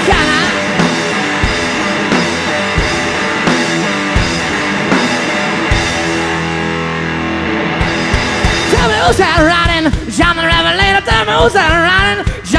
Tell me who's that riding? John the Revelator. Tell me who's that riding?